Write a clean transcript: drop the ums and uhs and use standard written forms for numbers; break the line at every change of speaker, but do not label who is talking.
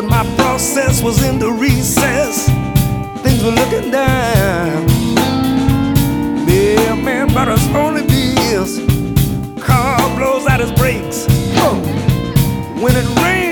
but my process was in the recess. Things were looking down. Yeah, man, but it's only bills. Car blows out his brakes. Oh, when it rains